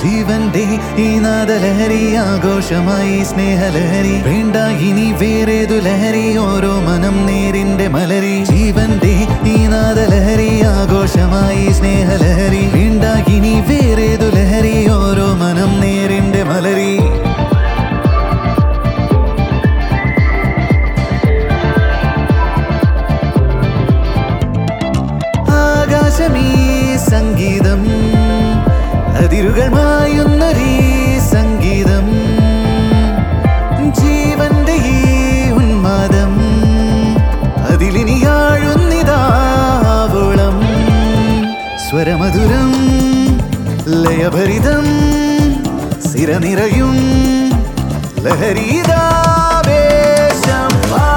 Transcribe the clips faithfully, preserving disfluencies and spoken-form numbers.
ജീവന്റെ ഈ നാദലഹരി ആഘോഷമായി സ്നേഹലഹരി വേണ്ട ഇനി വേറേതു ലഹരി ഓരോ മനം നേരിന്റെ മലരി ജീവന്റെ ഈ നാദലഹരി ആഘോഷമായി സ്നേഹലഹരി വേണ്ട ഇനി വേറേതു ലഹരി ഓരോ മനം നേരിന്റെ മലരി ആകാശമീ സംഗീതം അതിരുകൾ മായുന്നൊരീ സംഗീതം ജീവന്റെ ഈ ഉന്മാദം അതിലിനിയാഴുന്നിതാവോളം സ്വരമധുരം ലയഭരിതം സിരനിറയും ലഹരീതാവേശം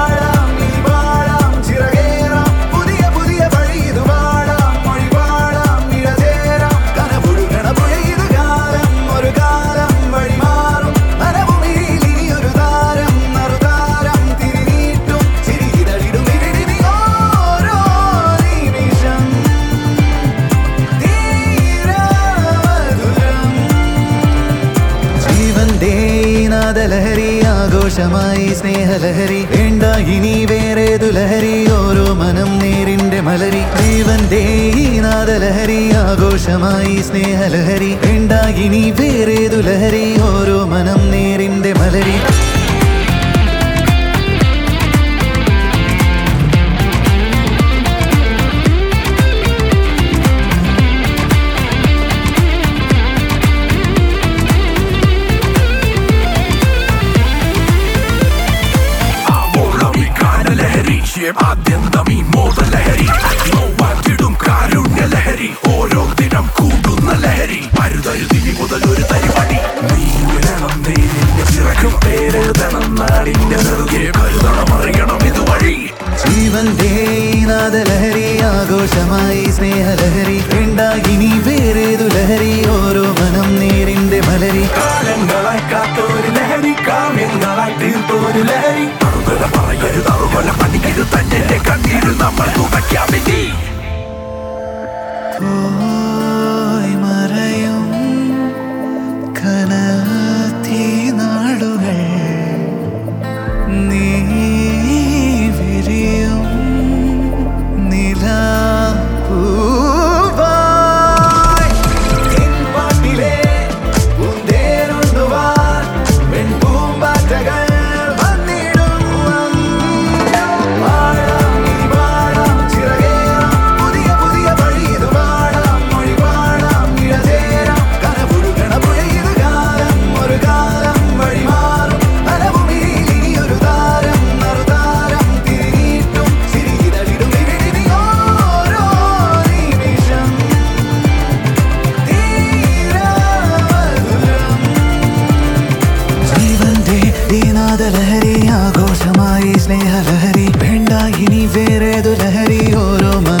ലഹരി ആഘോഷമായി സ്നേഹലഹരി വേണ്ട ഇനി വേറേതു ലഹരി ഓരോ മനം നേരിന്റെ മലരി ജീവന്റെ ഈ നാദലഹരി ആഘോഷമായി സ്നേഹലഹരി വേണ്ട ഇനി വേറേതു ലഹരി ഓരോ മനം നേരിന്റെ മലരി ആദ്യന്തമീ മോദലഹരി നോവാറ്റിടും കാരുണ്യ ലഹരി ഓരോ ദിനം കൂടുന്ന ലഹരി പരുതരുതിനി മുതൽ ഒരു തരിപടി നീ വിടണം നേരിന്റെ ചിറക്കും പേരെഴുതണം നാടിന്റെ നെറുകെ കരുതണം അറിയണം ഇതുവഴി ജീവന്റെ നാദലഹരി ആഘോഷമായി സ്നേഹലഹരി വേണ്ട ഇനി വേറേതു ലഹരി ഓരോ മനം നേരിന്റെ മലരി കാലങ്ങളായി കാത്തോരു ലഹരി കാവ്യങ്ങളായി തീർത്തോരു ലഹരി അറുതല പറയരുത് അറുകൊല പണിക്കരു തന്നെ കണ്ണീര് നമ്മൾ തുറയ്ക്കാമിനി പോയി മറയും കനത്തി നാടുകൾ നീ വിരിയും നിലാപ്പൂവായി എൻ പാട്ടിലെ പൂന്തേനുണ്ടുവാൻ പെൺപൂമ്പാറ്റകൾ ലഹരി ആഘോഷമായി സ്നേഹലഹരി വേണ്ട ഇനി വേറേതു ലഹരി ഓരോ